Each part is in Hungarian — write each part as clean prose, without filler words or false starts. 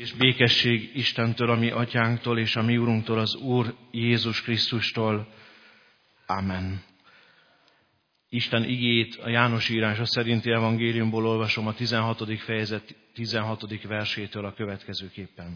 És békesség Istentől, a mi atyánktól, és a mi Urunktól, az Úr Jézus Krisztustól. Amen. Isten igéjét a János írása szerinti evangéliumból olvasom, a 16. fejezet 16. versétől a következőképpen.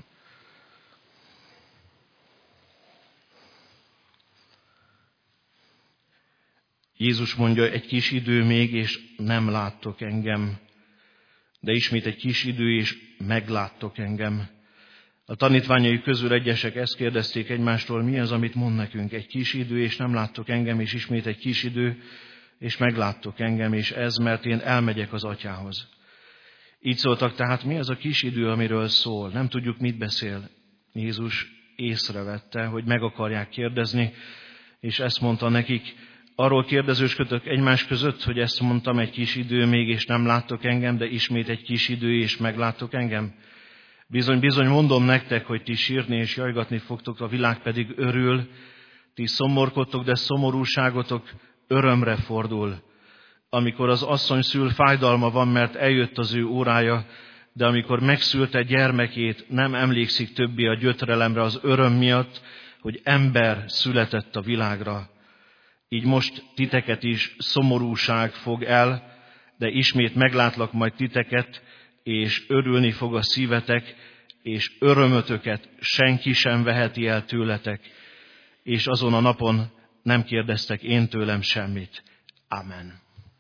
Jézus mondja, egy kis idő még, és nem láttok engem, de ismét egy kis idő, és megláttok engem. A tanítványai közül egyesek ezt kérdezték egymástól, mi az, amit mond nekünk? Egy kis idő, és nem láttok engem, és ismét egy kis idő, és megláttok engem, és ez, mert én elmegyek az atyához. Így szóltak, tehát mi az a kis idő, amiről szól? Nem tudjuk, mit beszél. Jézus észrevette, hogy meg akarják kérdezni, és ezt mondta nekik, arról kérdezősködök egymás között, hogy ezt mondtam, egy kis idő még, és nem láttok engem, de ismét egy kis idő, és megláttok engem. Bizony, bizony mondom nektek, hogy ti sírni és jajgatni fogtok, a világ pedig örül, ti szomorkodtok, de szomorúságotok örömre fordul. Amikor az asszony szül, fájdalma van, mert eljött az ő órája, de amikor megszülte gyermekét, nem emlékszik többé a gyötrelemre az öröm miatt, hogy ember született a világra. Így most titeket is szomorúság fog el, de ismét meglátlak majd titeket, és örülni fog a szívetek, és örömötöket senki sem veheti el tőletek, és azon a napon nem kérdeztek én tőlem semmit. Amen.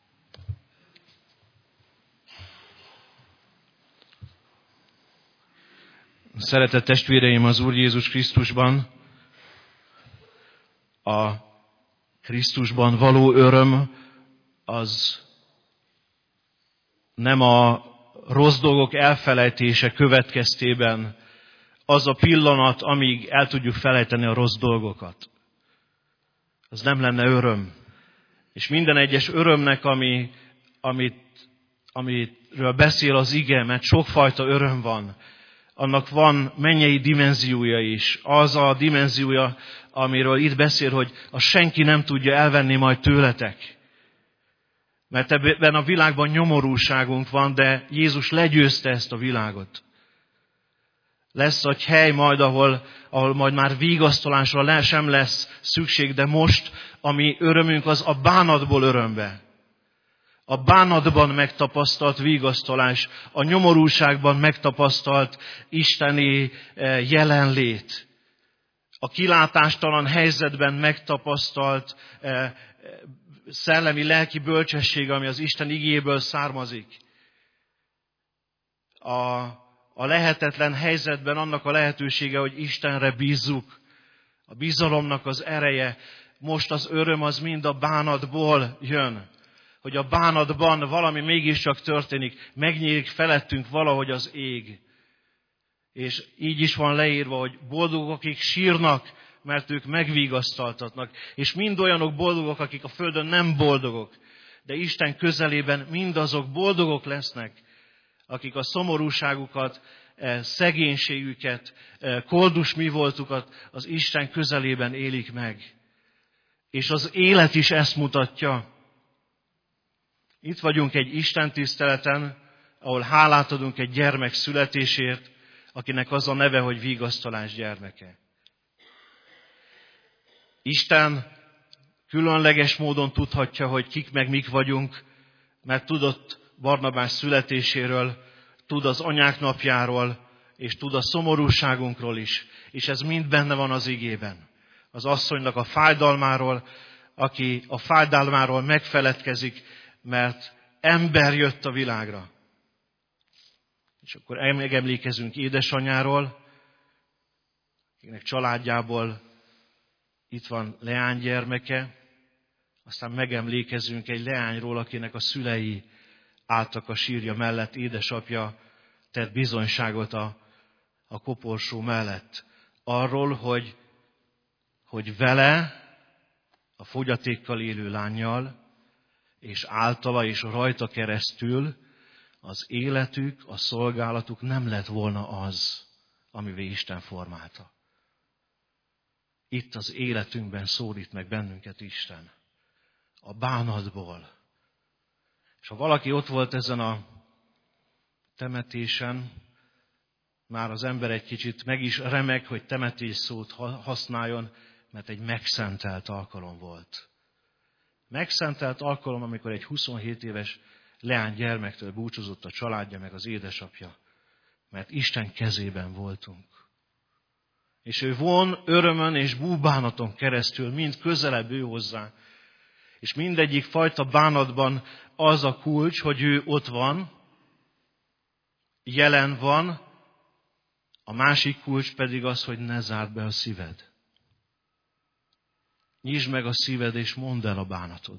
Szeretett testvéreim az Úr Jézus Krisztusban, a Krisztusban való öröm az nem a rossz dolgok elfelejtése következtében az a pillanat, amíg el tudjuk felejteni a rossz dolgokat. Az nem lenne öröm. És minden egyes örömnek, amiről beszél az ige, mert sokfajta öröm van, annak van mennyei dimenziója is. Az a dimenziója, amiről itt beszél, hogy a senki nem tudja elvenni majd tőletek. Mert ebben a világban nyomorúságunk van, de Jézus legyőzte ezt a világot. Lesz egy hely majd, ahol majd már vigasztalásra sem lesz szükség, de most a mi örömünk az a bánatból örömbe. A bánatban megtapasztalt vigasztalás, a nyomorúságban megtapasztalt isteni jelenlét, a kilátástalan helyzetben megtapasztalt szellemi, lelki bölcsesség, ami az Isten igéjéből származik. A lehetetlen helyzetben annak a lehetősége, hogy Istenre bízzuk. A bizalomnak az ereje. Most az öröm az mind a bánatból jön. Hogy a bánatban valami mégiscsak történik. Megnyílik felettünk valahogy az ég. És így is van leírva, hogy boldogok, akik sírnak, mert ők megvigasztaltatnak. És mind olyanok boldogok, akik a földön nem boldogok. De Isten közelében mindazok boldogok lesznek, akik a szomorúságukat, szegénységüket, koldus mi voltukat az Isten közelében élik meg. És az élet is ezt mutatja. Itt vagyunk egy Isten tiszteleten, ahol hálát adunk egy gyermek születésért, akinek az a neve, hogy vigasztalás gyermeke. Isten különleges módon tudhatja, hogy kik meg mik vagyunk, mert tudott Barnabás születéséről, tud az anyák napjáról, és tud a szomorúságunkról is. És ez mind benne van az igében. Az asszonynak a fájdalmáról, aki a fájdalmáról megfeledkezik, mert ember jött a világra. És akkor megemlékezünk édesanyáról, akinek családjából itt van leánygyermeke, aztán megemlékezünk egy leányról, akinek a szülei álltak a sírja mellett, édesapja tett bizonyságot a koporsó mellett. Arról, hogy vele, a fogyatékkal élő lánnyal, és általa és rajta keresztül az életük, a szolgálatuk nem lett volna az, amivé Isten formálta. Itt az életünkben szólít meg bennünket Isten. A bánatból. És ha valaki ott volt ezen a temetésen, Már az ember egy kicsit meg is remeg, hogy temetésszót használjon, mert egy megszentelt alkalom volt. Megszentelt alkalom, amikor egy 27 éves leány gyermektől búcsúzott a családja, meg az édesapja. Mert Isten kezében voltunk. És ő von örömön és búbánaton keresztül mind közelebb ő hozzá. És mindegyik fajta bánatban az a kulcs, hogy ő ott van, jelen van, a másik kulcs pedig az, hogy ne zárd be a szíved. Nyisd meg a szíved, és mondd el a bánatod.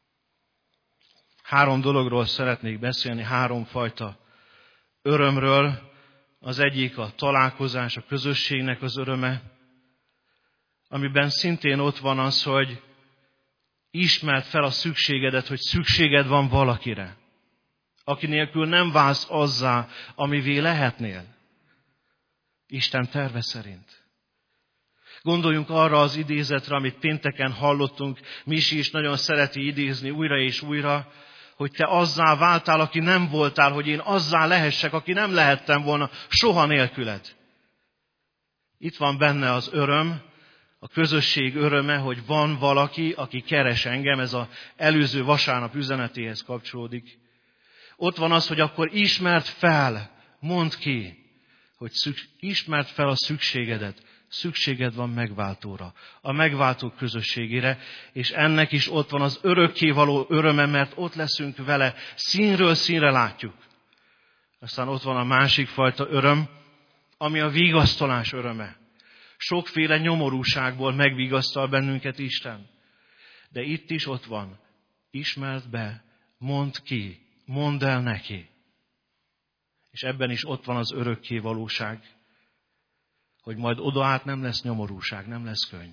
3 dologról szeretnék beszélni, 3 fajta örömről. Az egyik a találkozás, a közösségnek az öröme, amiben szintén ott van az, hogy ismerd fel a szükségedet, hogy szükséged van valakire, aki nélkül nem válsz azzá, amivé lehetnél. Isten terve szerint. Gondoljunk arra az idézetre, amit pénteken hallottunk, Misi is nagyon szereti idézni újra és újra, hogy te azzá váltál, aki nem voltál, hogy én azzá lehessek, aki nem lehettem volna soha nélküled. Itt van benne az öröm, a közösség öröme, hogy van valaki, aki keres engem, ez az előző vasárnap üzenetéhez kapcsolódik. Ott van az, hogy akkor ismerd fel, mondd ki, hogy ismerd fel a szükségedet. Szükséged van megváltóra, a megváltó közösségére, és ennek is ott van az örökkévaló öröme, mert ott leszünk vele, színről színre látjuk. Aztán ott van a másik fajta öröm, ami a vigasztalás öröme. Sokféle nyomorúságból megvigasztal bennünket Isten. De itt is ott van, ismerd be, mondd ki, mondd el neki. És ebben is ott van az örökkévalóság, hogy majd odaát nem lesz nyomorúság, nem lesz könny.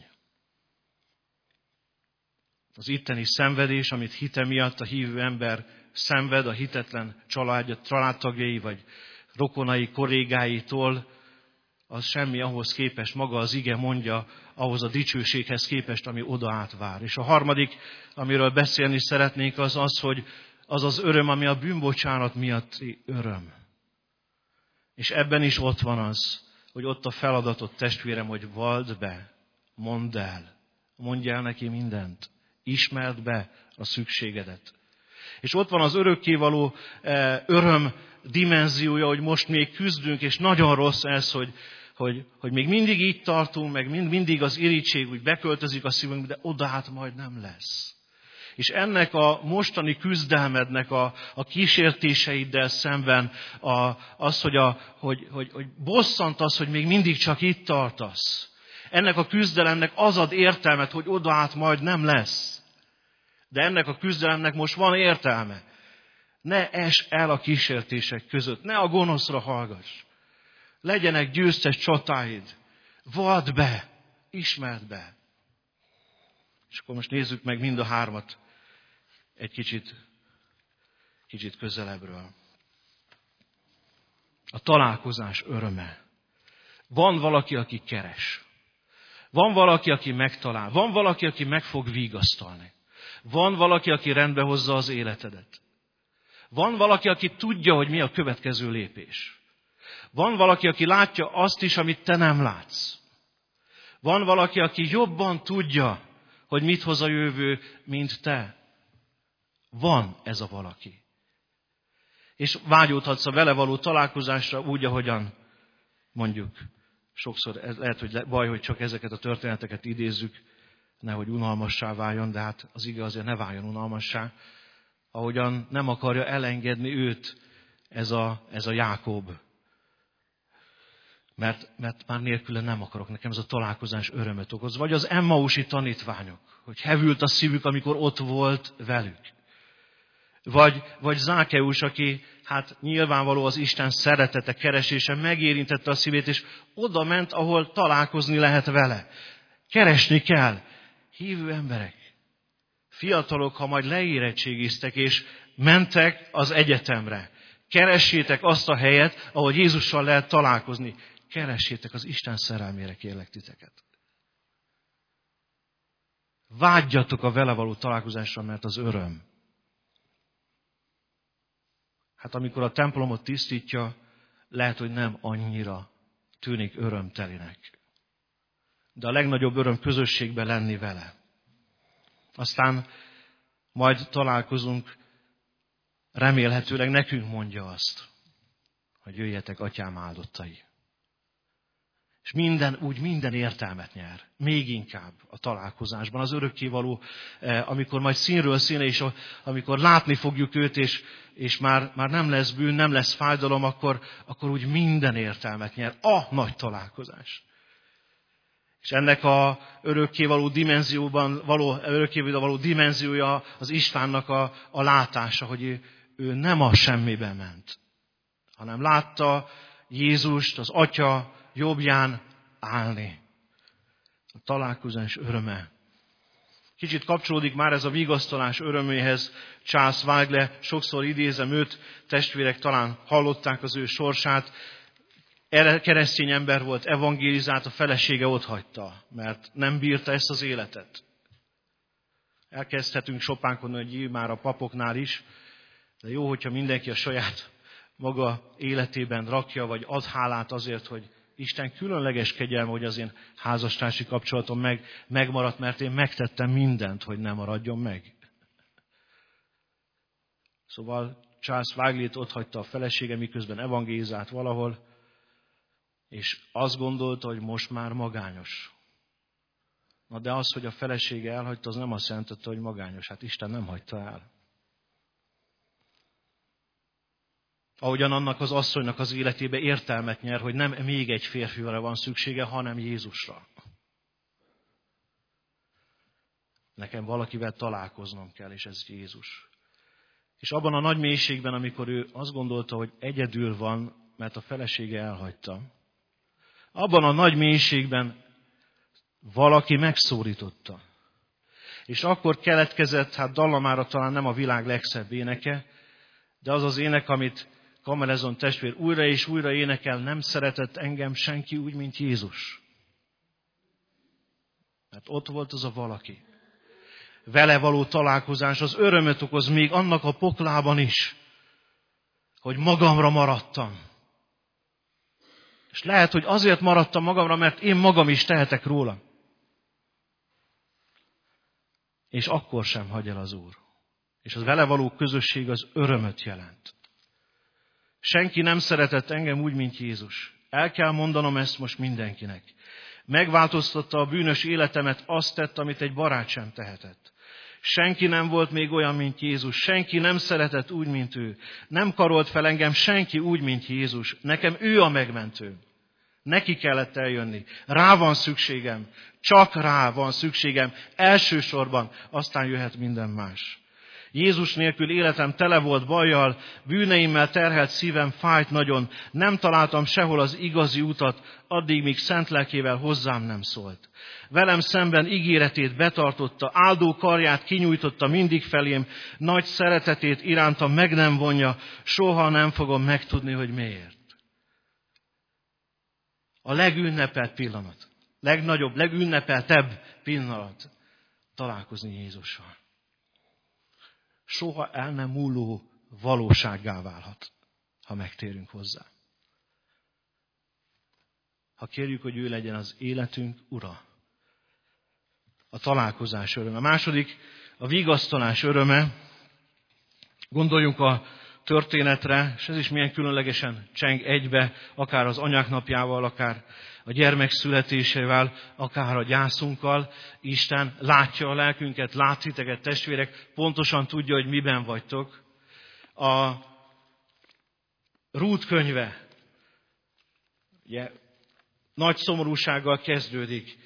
Az itteni szenvedés, amit hite miatt a hívő ember szenved, a hitetlen családtagjai vagy rokonai, kollégáitól, az semmi ahhoz képest, maga az ige mondja, ahhoz a dicsőséghez képest, ami odaát vár. És a harmadik, amiről beszélni szeretnék, az az, hogy az az öröm, ami a bűnbocsánat miatti öröm. És ebben is ott van az, hogy ott a feladatot, testvérem, hogy vald be, mondd el, mondj el neki mindent, ismerd be a szükségedet. És ott van az örökkévaló öröm dimenziója, hogy most még küzdünk, és nagyon rossz ez, hogy még mindig így tartunk, meg mindig az irítség úgy beköltözik a szívünkbe, de odaát majd nem lesz. És ennek a mostani küzdelmednek a kísértéseiddel szemben az, hogy bosszant az, hogy még mindig csak itt tartasz. Ennek a küzdelemnek az ad értelmet, hogy odaát majd nem lesz. De ennek a küzdelemnek most van értelme. Ne ess el a kísértések között, ne a gonoszra hallgass. Legyenek győztes csatáid. Vald be, ismerd be. És akkor most nézzük meg mind a 3 egy kicsit közelebbről. A találkozás öröme. Van valaki, aki keres. Van valaki, aki megtalál. Van valaki, aki meg fog vigasztalni. Van valaki, aki rendbe hozza az életedet. Van valaki, aki tudja, hogy mi a következő lépés. Van valaki, aki látja azt is, amit te nem látsz. Van valaki, aki jobban tudja, hogy mit hoz a jövő, mint te. Van ez a valaki. És vágyódhatsz a vele való találkozásra úgy, ahogyan mondjuk. Sokszor lehet, hogy baj, hogy csak ezeket a történeteket idézzük, nehogy unalmassá váljon, de hát az ige azért ne váljon unalmassá. Ahogyan nem akarja elengedni őt ez a Jákob. Mert már nélküle nem akarok, nekem ez a találkozás örömet okoz. Vagy az Emmausi tanítványok, hogy hevült a szívük, amikor ott volt velük. Vagy Zákeus, aki hát nyilvánvaló az Isten szeretete, keresése megérintette a szívét, és oda ment, ahol találkozni lehet vele. Keresni kell. Hívő emberek, fiatalok, ha majd leérettségiztek, és mentek az egyetemre. Keressétek azt a helyet, ahol Jézussal lehet találkozni. Keressétek az Isten szerelmére, kérlek titeket. Vágyjatok a vele való találkozásra, mert az öröm. Hát amikor a templomot tisztítja, lehet, hogy nem annyira tűnik örömtelinek. De a legnagyobb öröm közösségben lenni vele. Aztán majd találkozunk, remélhetőleg nekünk mondja azt, hogy jöjjetek, Atyám áldottai. És minden értelmet nyer. Még inkább a találkozásban, az örökkévaló, amikor majd színről színre, és amikor látni fogjuk őt, és már nem lesz bűn, nem lesz fájdalom, akkor úgy minden értelmet nyer. A nagy találkozás. És ennek a örökkévaló dimenziója az Istvánnak a látása, hogy ő nem a semmibe ment, hanem látta Jézust, az Atya jobbján állni. A találkozás öröme. Kicsit kapcsolódik már ez a vigasztalás öröméhez. Charles Weigle, sokszor idézem őt, testvérek talán hallották az ő sorsát. Keresztény ember volt, evangélizált, a felesége otthagyta, mert nem bírta ezt az életet. Elkezdhetünk sopánkodni, hogy már a papoknál is, de jó, hogyha mindenki a saját maga életében rakja, vagy ad hálát azért, hogy Isten különleges kegyelme, hogy az én házastársi kapcsolatom megmaradt, mert én megtettem mindent, hogy ne maradjon meg. Szóval Charles Weiglét otthagyta a felesége, miközben evangélizált valahol, és azt gondolta, hogy most már magányos. Na de az, hogy a felesége elhagyta, az nem azt jelentette, hogy magányos. Hát Isten nem hagyta el. Ahogyan annak az asszonynak az életébe értelmet nyer, hogy nem még egy férfira van szüksége, hanem Jézusra. Nekem valakivel találkoznom kell, és ez Jézus. És abban a nagy mélységben, amikor ő azt gondolta, hogy egyedül van, mert a felesége elhagyta, abban a nagy mélységben valaki megszólította. És akkor keletkezett, dallamára talán nem a világ legszebb éneke, de az az ének, amit Kamerezon testvér újra és újra énekel, nem szeretett engem senki úgy, mint Jézus. Mert ott volt az a valaki. Vele való találkozás az örömöt okoz még annak a poklában is, hogy magamra maradtam. És lehet, hogy azért maradtam magamra, mert én magam is tehetek róla. És akkor sem hagy el az Úr. És az vele való közösség az örömöt jelent. Senki nem szeretett engem úgy, mint Jézus. El kell mondanom ezt most mindenkinek. Megváltoztatta a bűnös életemet, azt tett, amit egy barát sem tehetett. Senki nem volt még olyan, mint Jézus. Senki nem szeretett úgy, mint ő. Nem karolt fel engem senki úgy, mint Jézus. Nekem ő a megmentő. Neki kellett eljönni. Rá van szükségem. Csak rá van szükségem. Elsősorban, aztán jöhet minden más. Jézus nélkül életem tele volt bajjal, bűneimmel terhelt szívem fájt nagyon. Nem találtam sehol az igazi utat, addig, míg szent lelkével hozzám nem szólt. Velem szemben ígéretét betartotta, áldó karját kinyújtotta mindig felém, nagy szeretetét irántam meg nem vonja, soha nem fogom megtudni, hogy miért. A legünnepelt pillanat, legnagyobb, legünnepeltebb pillanat találkozni Jézussal. Soha el nem múló valósággá válhat, ha megtérünk hozzá. Ha kérjük, hogy ő legyen az életünk ura. A találkozás öröme. A második, a vigasztalás öröme. Gondoljunk a történetre, és ez is milyen különlegesen cseng egybe, akár az anyák napjával, akár a gyermek születésével, akár a gyászunkkal. Isten látja a lelkünket, lát titeket, testvérek, pontosan tudja, hogy miben vagytok. A Rút könyve ugye, nagy szomorúsággal kezdődik.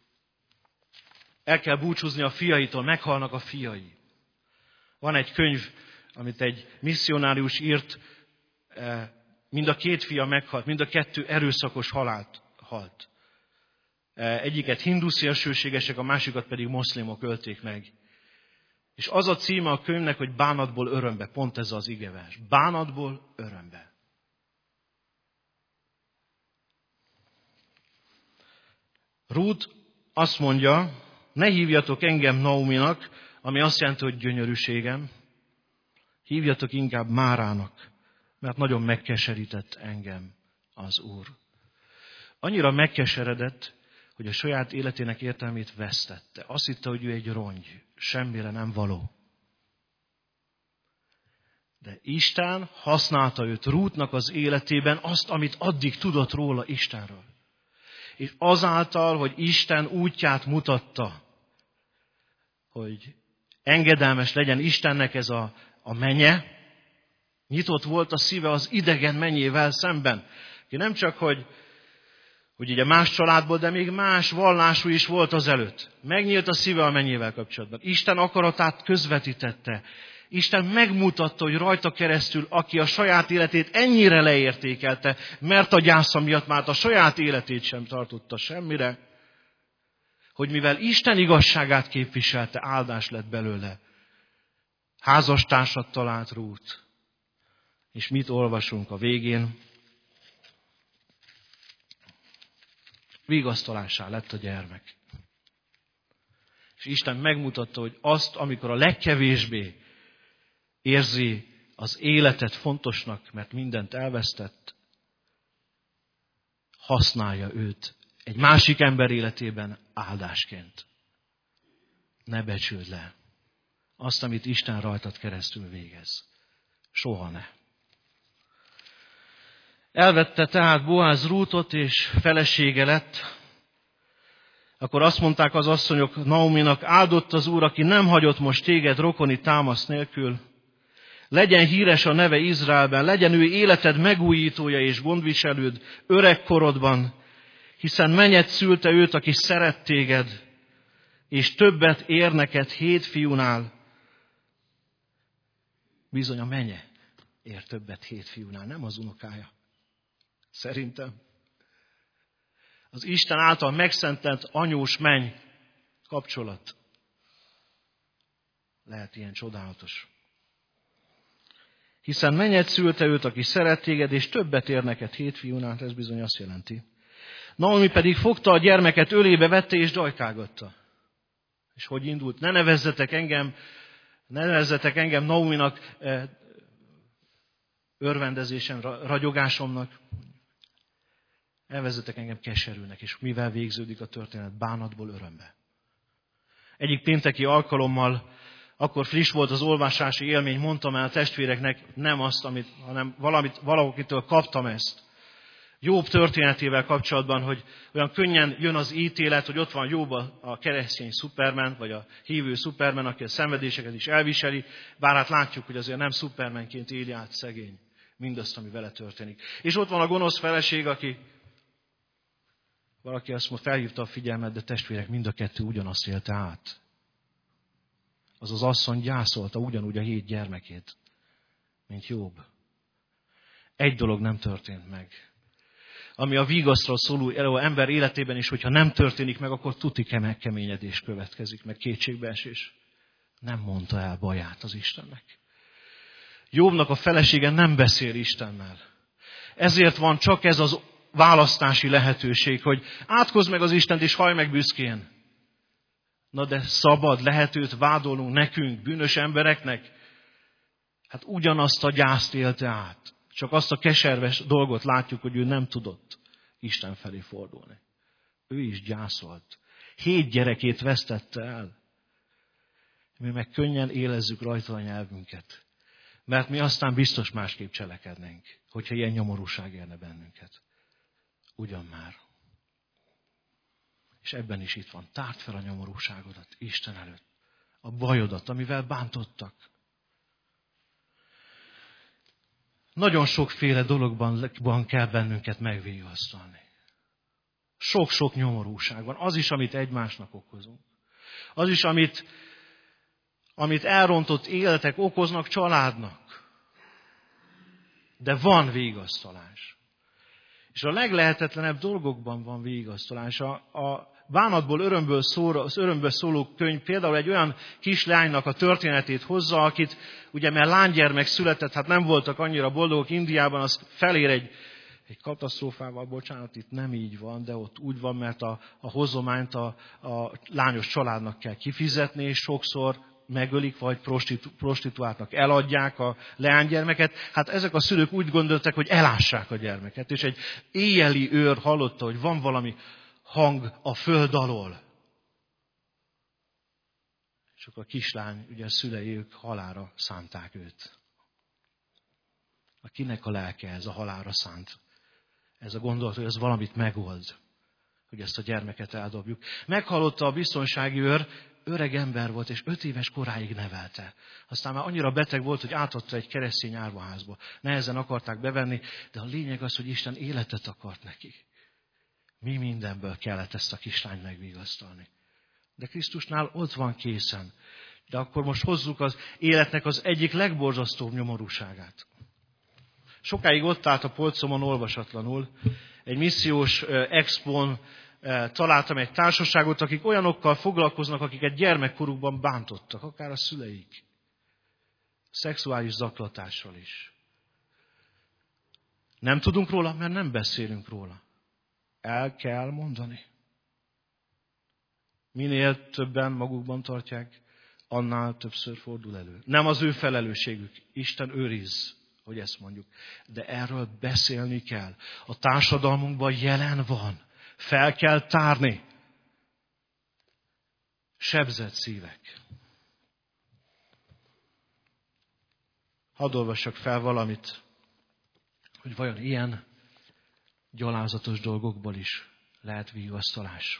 El kell búcsúzni a fiaitól, meghalnak a fiai. Van egy könyv, amit egy misszionárius írt, mind a két fia meghalt, mind a kettő erőszakos halált halt. Egyiket hindu szélsőségesek, a másikat pedig moszlimok ölték meg. És az a címe a könyvnek, hogy bánatból örömbe, pont ez az igevers. Bánatból örömbe. Rút azt mondja, ne hívjatok engem Naominak, ami azt jelenti, hogy gyönyörűségem, hívjatok inkább Márának, mert nagyon megkeserített engem az Úr. Annyira megkeseredett, hogy a saját életének értelmét vesztette. Azt hitte, hogy ő egy rongy, semmire nem való. De Isten használta őt Rútnak az életében azt, amit addig tudott róla Istenről. És azáltal, hogy Isten útját mutatta, hogy engedelmes legyen Istennek ez a menye, nyitott volt a szíve az idegen mennyével szemben. Ki nem csak, hogy ugye más családból, de még más vallású is volt azelőtt. Megnyílt a szíve a mennyével kapcsolatban. Isten akaratát közvetítette. Isten megmutatta, hogy rajta keresztül, aki a saját életét ennyire leértékelte, mert a gyásza miatt már a saját életét sem tartotta semmire, hogy mivel Isten igazságát képviselte, áldás lett belőle. Házastársat talált Rút. És mit olvasunk a végén? Vigasztalássá lett a gyermek. És Isten megmutatta, hogy azt, amikor a legkevésbé érzi az életet fontosnak, mert mindent elvesztett, használja őt egy másik ember életében áldásként. Ne becsüld le azt, amit Isten rajtad keresztül végez. Soha ne. Elvette tehát Boáz Rútot, és felesége lett. Akkor azt mondták az asszonyok Naominak, áldott az Úr, aki nem hagyott most téged rokoni támasz nélkül. Legyen híres a neve Izraelben, legyen ő életed megújítója és gondviselőd öregkorodban, hiszen mennyet szülte őt, aki szeret téged, és többet ér neked 7 fiúnál. Bizony a menye ér többet 7 fiúnál, nem az unokája. Szerintem. Az Isten által megszentelt anyós menny kapcsolat lehet ilyen csodálatos. Hiszen mennyet szülte őt, aki szeret téged, és többet ér neked 7 fiúnál, ez bizony azt jelenti. Naomi pedig fogta a gyermeket, ölébe vette és dajkálgatta. És hogy indult? Ne nevezzetek engem Naominak örvendezésem, ragyogásomnak. Elvezettek engem keserűnek, és mivel végződik a történet? Bánatból örömbe. Egyik pénteki alkalommal, akkor friss volt az olvasási élmény, mondtam el a testvéreknek nem azt, hanem valakitől kaptam ezt. Jobb történetével kapcsolatban, hogy olyan könnyen jön az ítélet, hogy ott van Jobb a keresztény Superman, vagy a hívő Superman, aki a szenvedéseket is elviseli, bár hát látjuk, hogy azért nem Supermanként éli át szegény mindazt, ami vele történik. És ott van a gonosz feleség, aki valaki azt mondta, felhívta a figyelmet, de testvérek, mind a kettő ugyanazt élte át. Az asszony gyászolta ugyanúgy a 7 gyermekét, mint Jobb. Egy dolog nem történt meg. Ami a vigasztról szóló ember életében is, hogyha nem történik meg, akkor tuti keményedés következik, meg kétségbeesés. Nem mondta el baját az Istennek. Jobbnak a felesége nem beszél Istennel. Ezért van csak ez az választási lehetőség, hogy átkozz meg az Istent és hallj meg büszkén. Na de szabad, lehet őt vádolnunk nekünk, bűnös embereknek? Hát ugyanazt a gyászt élte át. Csak azt a keserves dolgot látjuk, hogy ő nem tudott Isten felé fordulni. Ő is gyászolt. 7 gyerekét vesztette el. Mi meg könnyen élezzük rajta a nyelvünket. Mert mi aztán biztos másképp cselekednénk, hogyha ilyen nyomorúság érne bennünket. Ugyan már. És ebben is itt van. Tárd fel a nyomorúságodat Isten előtt. A bajodat, amivel bántottak. Nagyon sokféle dologban kell bennünket megvigasztalni. Sok-sok nyomorúság van. Az is, amit egymásnak okozunk. Az is, amit elrontott életek okoznak családnak. De van vigasztalás. És a leglehetetlenebb dolgokban van vigasztalás. A bánatból örömből szóló könyv például egy olyan kislánynak a történetét hozza, akit ugye mert lánygyermek született, hát nem voltak annyira boldogok Indiában, az felér egy katasztrófával, bocsánat, itt nem így van, de ott úgy van, mert a hozományt a lányos családnak kell kifizetni, és sokszor megölik, vagy prostituáltnak eladják a leánygyermeket. Hát ezek a szülők úgy gondoltak, hogy elássák a gyermeket. És egy éjjeli őr hallotta, hogy van valami hang a föld alól. És akkor a kislány, ugye a szülei, ők halálra szánták őt. Kinek a lelke ez a halálra szánt? Ez a gondolat, hogy ez valamit megold, hogy ezt a gyermeket eldobjuk. Meghallotta a biztonsági őr, öreg ember volt, és 5 éves koráig nevelte. Aztán már annyira beteg volt, hogy átadta egy keresztény árvaházba. Nehezen akarták bevenni, de a lényeg az, hogy Isten életet akart neki. Mi mindenből kellett ezt a kislányt megvigasztalni. De Krisztusnál ott van készen. De akkor most hozzuk az életnek az egyik legborzasztóbb nyomorúságát. Sokáig ott állt a polcomon olvasatlanul. Egy missziós expón találtam egy társaságot, akik olyanokkal foglalkoznak, akiket gyermekkorukban bántottak, akár a szüleik. Szexuális zaklatással is. Nem tudunk róla, mert nem beszélünk róla. El kell mondani. Minél többen magukban tartják, annál többször fordul elő. Nem az ő felelősségük. Isten őriz, hogy ezt mondjuk. De erről beszélni kell. A társadalmunkban jelen van. Fel kell tárni. Sebzett szívek. Hadd olvassak fel valamit, hogy vajon ilyen gyalázatos dolgokból is lehet vigasztalás.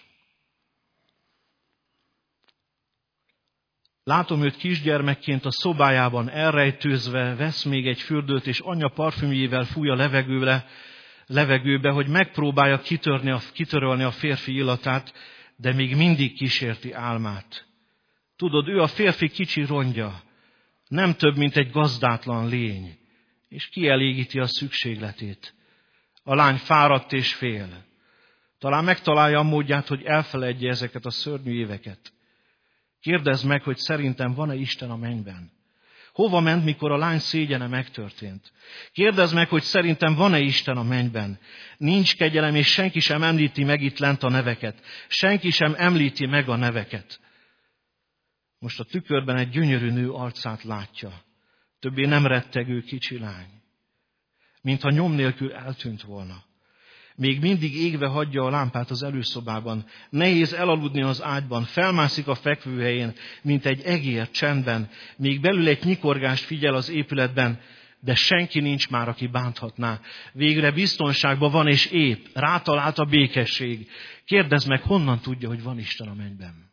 Látom őt kisgyermekként a szobájában elrejtőzve, vesz még egy fürdőt, és anyja parfümjével fúj a levegőbe, hogy megpróbálja kitörölni a férfi illatát, de még mindig kísérti álmát. Tudod, ő a férfi kicsi rongya, nem több, mint egy gazdátlan lény, és kielégíti a szükségletét. A lány fáradt és fél. Talán megtalálja a módját, hogy elfeledje ezeket a szörnyű éveket. Kérdezd meg, hogy szerintem van-e Isten a mennyben. Hova ment, mikor a lány szégyene megtörtént? Kérdezd meg, hogy szerintem van-e Isten a mennyben. Nincs kegyelem, és senki sem említi meg itt lent a neveket. Senki sem említi meg a neveket. Most a tükörben egy gyönyörű nő arcát látja. Többé nem rettegő kicsi lány. Mintha nyom nélkül eltűnt volna. Még mindig égve hagyja a lámpát az előszobában. Nehéz elaludni az ágyban. Felmászik a fekvőhelyén, mint egy egér csendben. Még belül egy nyikorgást figyel az épületben, de senki nincs már, aki bánthatná. Végre biztonságban van és épp. Rátalált a békesség. Kérdezd meg, honnan tudja, hogy van Isten a mennyben?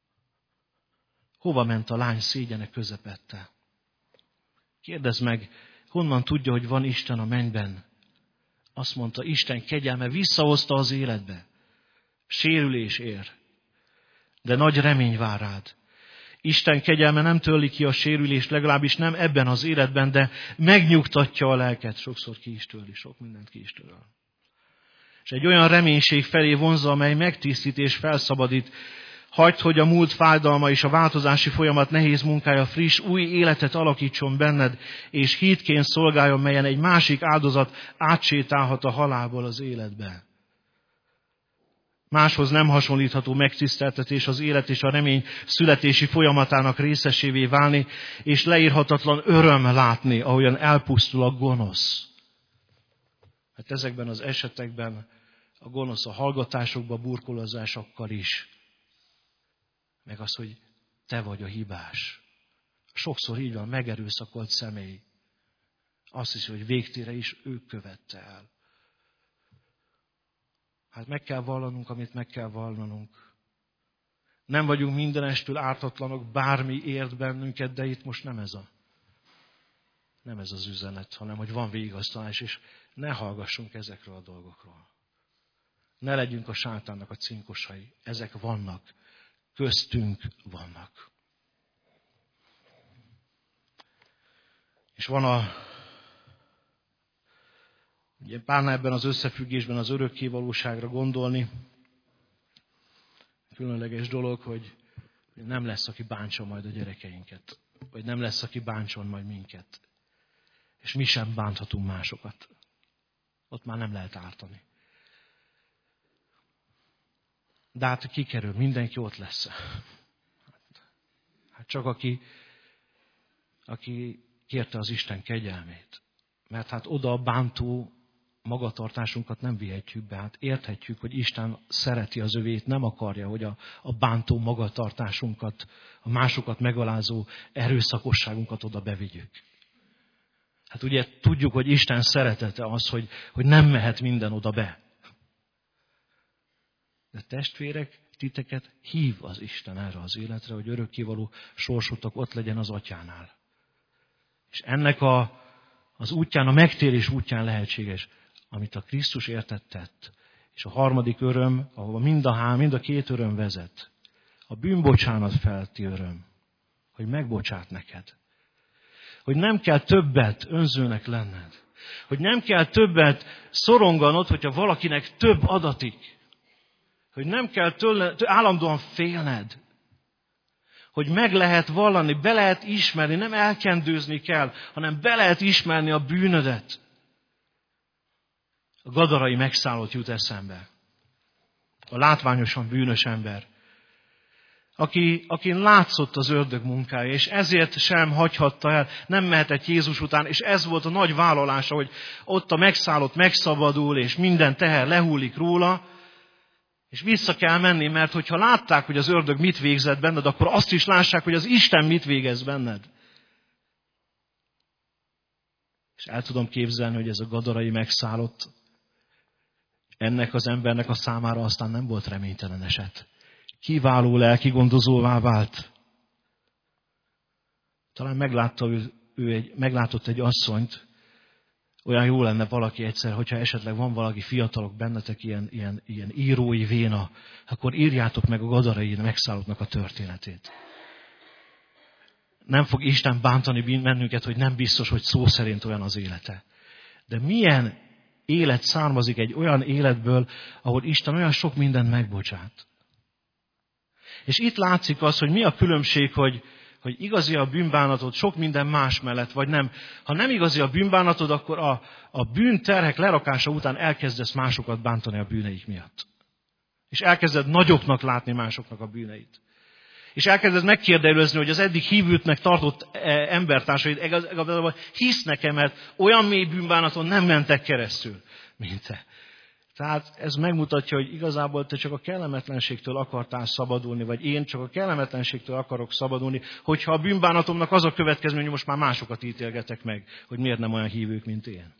Hova ment a lány szégyene közepette? Kérdezd meg, honnan tudja, hogy van Isten a mennyben? Azt mondta, Isten kegyelme visszahozta az életbe. Sérülés ér, de nagy remény vár rád. Isten kegyelme nem törli ki a sérülést, legalábbis nem ebben az életben, de megnyugtatja a lelket. Sokszor ki is törli, sok mindent ki is töröl. És egy olyan reménység felé vonzza, amely megtisztít és felszabadít. Hagyd, hogy a múlt fájdalma és a változási folyamat nehéz munkája friss, új életet alakítson benned, és hídként szolgáljon, melyen egy másik áldozat átsétálhat a halálból az életbe. Máshoz nem hasonlítható megtiszteltetés az élet és a remény születési folyamatának részesévé válni, és leírhatatlan öröm látni, ahogyan elpusztul a gonosz. Hát ezekben az esetekben a gonosz a hallgatásokba, burkolazásokkal is. Meg az, hogy te vagy a hibás. Sokszor így van, megerőszakolt személy. Azt hiszi, hogy végtére is ő követte el. Hát meg kell vallanunk, amit meg kell vallanunk. Nem vagyunk mindenestől ártatlanok, bármi ért bennünket, de itt most nem ez az üzenet, hanem hogy van vigasztalás, és ne hallgassunk ezekről a dolgokról. Ne legyünk a sátánnak a cinkosai. Ezek vannak. Köztünk vannak. És van ugye Pálnál ebben az összefüggésben az örökkévalóságra gondolni. Különleges dolog, hogy nem lesz, aki bántsa majd a gyerekeinket. Vagy nem lesz, aki bántson majd minket. És mi sem bánthatunk másokat. Ott már nem lehet ártani. De hát kikerül, mindenki ott lesz. Hát csak aki kérte az Isten kegyelmét. Mert hát oda a bántó magatartásunkat nem vihetjük be. Hát érthetjük, hogy Isten szereti az övét, nem akarja, hogy a bántó magatartásunkat, a másokat megalázó erőszakosságunkat oda bevigyük. Hát ugye tudjuk, hogy Isten szeretete az, hogy nem mehet minden oda be. De testvérek, titeket hív az Isten erre az életre, hogy örökkévaló sorsotok ott legyen az Atyánál. És ennek az útján, a megtérés útján lehetséges, amit a Krisztus értett tett. És a harmadik öröm, ahova mind a két öröm vezet. A bűnbocsánat felti öröm, hogy megbocsát neked. Hogy nem kell többet önzőnek lenned. Hogy nem kell többet szoronganod, hogyha valakinek több adatik. Hogy nem kell állandóan félned. Hogy meg lehet vallani, be lehet ismerni, nem elkendőzni kell, hanem be lehet ismerni a bűnödet. A gadarai megszállott jut eszembe. A látványosan bűnös ember. Akin látszott az ördög munkája, és ezért sem hagyhatta el, nem mehetett Jézus után, és ez volt a nagy vállalása, hogy ott a megszállott megszabadul, és minden teher lehullik róla, és vissza kell menni, mert hogyha látták, hogy az ördög mit végzett benned, akkor azt is lássák, hogy az Isten mit végez benned. És el tudom képzelni, hogy ez a gadarai megszállott, ennek az embernek a számára aztán nem volt reménytelen eset. Kiváló lelkigondozóvá vált. Talán meglátott egy asszonyt, olyan jó lenne valaki egyszer, hogyha esetleg van valaki fiatalok bennetek ilyen írói véna, akkor írjátok meg a gadarai megszállottnak a történetét. Nem fog Isten bántani bennünket, hogy nem biztos, hogy szó szerint olyan az élete. De milyen élet származik egy olyan életből, ahol Isten olyan sok mindent megbocsát. És itt látszik az, hogy mi a különbség, hogy igazi a bűnbánatot sok minden más mellett, vagy nem. Ha nem igazi a bűnbánatod, akkor a bűnterhek lerakása után elkezdesz másokat bántani a bűneik miatt. És elkezded nagyoknak látni másoknak a bűneit. És elkezded megkérdezni, hogy az eddig hívültnek tartott embertársaid igazából hisznek-e, mert olyan mély bűnbánaton nem mentek keresztül, mint te. Tehát ez megmutatja, hogy igazából te csak a kellemetlenségtől akartál szabadulni, vagy én csak a kellemetlenségtől akarok szabadulni, hogyha a bűnbánatomnak az a következmény, hogy most már másokat ítélgetek meg, hogy miért nem olyan hívők, mint én.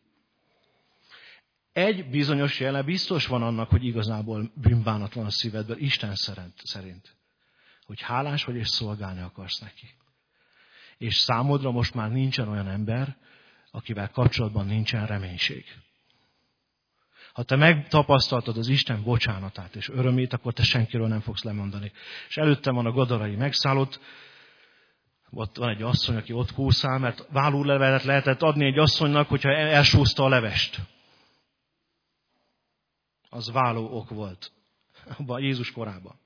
Egy bizonyos jele biztos van annak, hogy igazából bűnbánat van a szívedben, Isten szerint. Hogy hálás vagy és szolgálni akarsz neki. És számodra most már nincsen olyan ember, akivel kapcsolatban nincsen reménység. Ha te megtapasztaltad az Isten bocsánatát és örömét, akkor te senkiről nem fogsz lemondani. És előttem van a gadarai megszállott, ott van egy asszony, aki ott kúszál, mert vállólevelet lehetett adni egy asszonynak, hogyha elsúszta a levest. Az váló ok volt. Abban Jézus korában.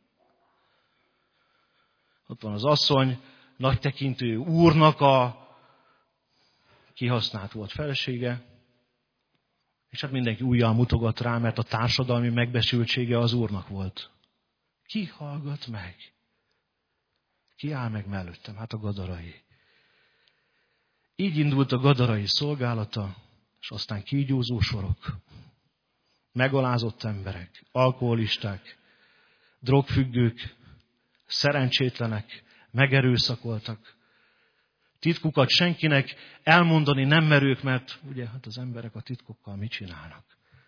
Ott van az asszony, nagy tekintő úrnak a kihasznált volt felesége, és hát mindenki ujjal mutogat rá, mert a társadalmi megbesültsége az úrnak volt. Ki hallgat meg? Ki áll meg mellőttem? Hát a gadarai. Így indult a gadarai szolgálata, és aztán kígyózó sorok. Megalázott emberek, alkoholisták, drogfüggők, szerencsétlenek, megerőszakoltak. Titkukat senkinek elmondani nem merők, mert ugye hát az emberek a titkokkal mit csinálnak?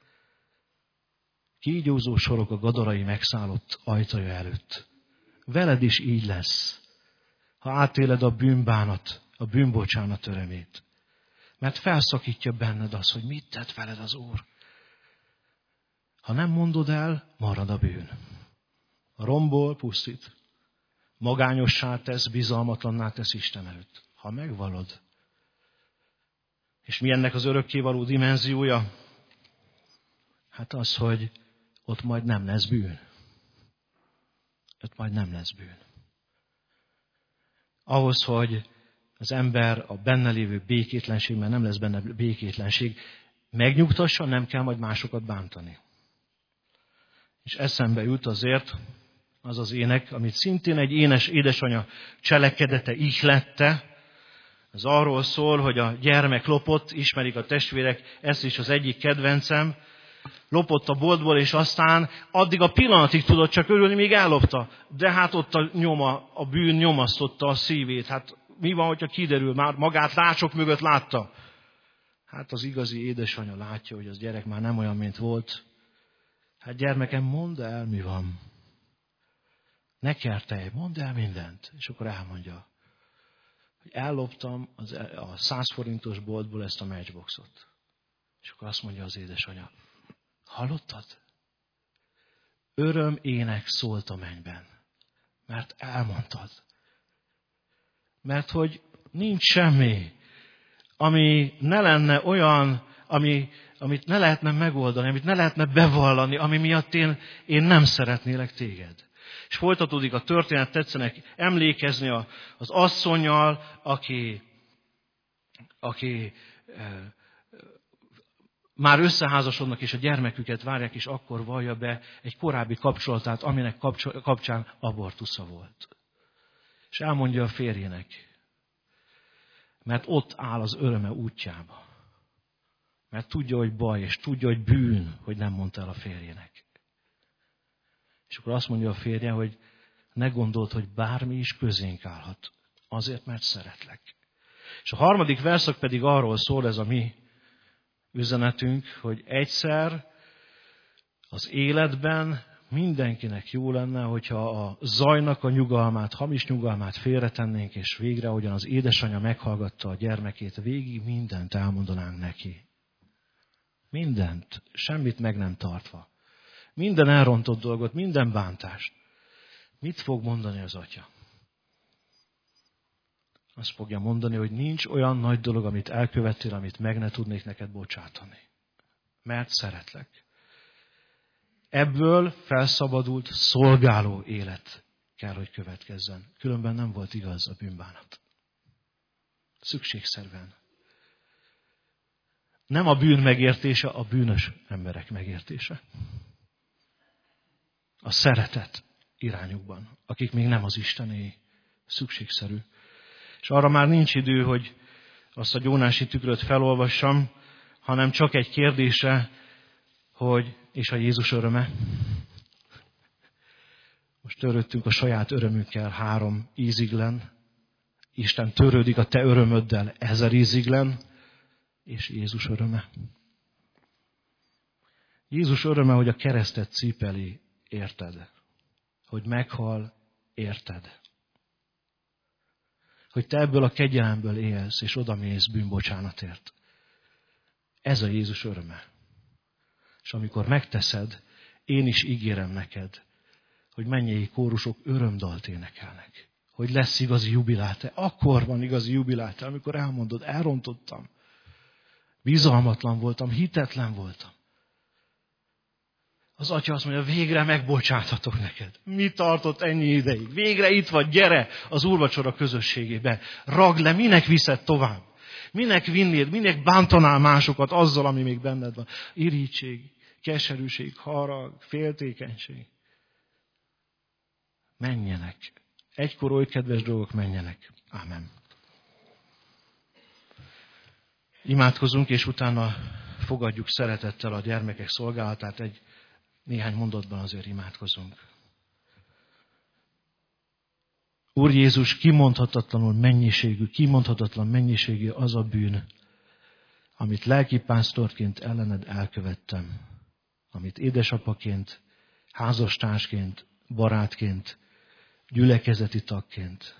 Kígyózó sorok a gadarai megszállott ajtaja előtt. Veled is így lesz, ha átéled a bűnbánat, a bűnbocsánat örömét. Mert felszakítja benned az, hogy mit tett veled az Úr. Ha nem mondod el, marad a bűn. A rombol pusztít. Magányossá tesz, bizalmatlanná tesz Isten előtt. Ha megvallod. És mi ennek az örökkévaló dimenziója? Hát az, hogy ott majd nem lesz bűn. Ott majd nem lesz bűn. Ahhoz, hogy az ember a benne lévő békétlenség, mert nem lesz benne békétlenség, megnyugtassa, nem kell majd másokat bántani. És eszembe jut azért az az ének, amit szintén egy édesanya cselekedete ihlette. Ez arról szól, hogy a gyermek lopott, ismerik a testvérek, ez is az egyik kedvencem, lopott a boltból, és aztán addig a pillanatig tudott csak örülni, míg ellopta. De hát ott a bűn nyomasztotta a szívét. Hát mi van, hogyha kiderül, már magát lácsok mögött látta? Hát az igazi édesanya látja, hogy az gyerek már nem olyan, mint volt. Hát gyermekem, mondd el, mi van. Ne kertelj, mondd el mindent. És akkor elmondja, hogy elloptam a 100 forintos boltból ezt a matchboxot. És akkor azt mondja az édesanya, hallottad? Öröm ének szólt a mennyben, mert elmondtad. Mert hogy nincs semmi, ami ne lenne olyan, amit ne lehetne megoldani, amit ne lehetne bevallani, ami miatt én nem szeretnélek téged. És folytatódik a történet, tetszenek emlékezni az asszonnyal, aki már összeházasodnak, és a gyermeküket várják, és akkor vallja be egy korábbi kapcsolatát, aminek kapcsán abortusza volt. És elmondja a férjének, mert ott áll az öröme útjába. Mert tudja, hogy baj, és tudja, hogy bűn, hogy nem mondta el a férjének. És akkor azt mondja a férje, hogy ne gondold, hogy bármi is közénk állhat. Azért, mert szeretlek. És a harmadik verszak pedig arról szól, ez a mi üzenetünk, hogy egyszer az életben mindenkinek jó lenne, hogyha a zajnak a nyugalmát, hamis nyugalmát félretennénk, és végre, ahogyan az édesanya meghallgatta a gyermekét, végig mindent elmondanánk neki. Mindent, semmit meg nem tartva. Minden elrontott dolgot, minden bántást. Mit fog mondani az atya? Azt fogja mondani, hogy nincs olyan nagy dolog, amit elkövettél, amit meg ne tudnék neked bocsátani. Mert szeretlek. Ebből felszabadult, szolgáló élet kell, hogy következzen. Különben nem volt igaz a bűnbánat. Szükségszerűen. Nem a bűn megértése, a bűnös emberek megértése. A szeretet irányukban, akik még nem az Istené, szükségszerű. És arra már nincs idő, hogy azt a gyónási tükröt felolvassam, hanem csak egy kérdésre, hogy és a Jézus öröme? Most törődtünk a saját örömünkkel 3 íziglen. Isten törődik a te örömöddel 1000 íziglen, és Jézus öröme. Jézus öröme, hogy a keresztet cipeli, érted? Hogy meghal, érted? Hogy te ebből a kegyelemből élsz, és odamész bűnbocsánatért. Ez a Jézus öröme. És amikor megteszed, én is ígérem neked, hogy mennyei kórusok örömdalt énekelnek. Hogy lesz igazi jubiláte. Akkor van igazi jubiláte, amikor elmondod, elrontottam. Bizalmatlan voltam, hitetlen voltam. Az atya azt mondja, végre megbocsáthatok neked. Mi tartott ennyi ideig? Végre itt vagy, gyere az úrvacsora közösségébe. Ragd le, minek viszed tovább? Minek vinnéd, minek bántanál másokat azzal, ami még benned van? Irigység, keserűség, harag, féltékenység. Menjenek. Egykor oly kedves dolgok, menjenek. Ámen. Imádkozunk, és utána fogadjuk szeretettel a gyermekek szolgálatát. Néhány mondatban azért imádkozunk. Úr Jézus, kimondhatatlan mennyiségű az a bűn, amit lelkipásztorként ellened elkövettem, amit édesapaként, házastársként, barátként, gyülekezeti tagként.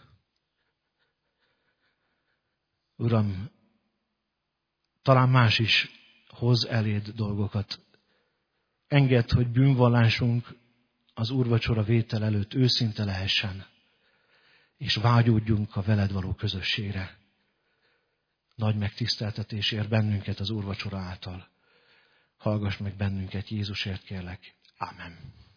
Uram, talán más is hoz eléd dolgokat. Engedd, hogy bűnvallásunk az úrvacsora vétel előtt őszinte lehessen, és vágyódjunk a veled való közösségre. Nagy megtiszteltetésért bennünket az úrvacsora által. Hallgass meg bennünket, Jézusért kérlek. Ámen.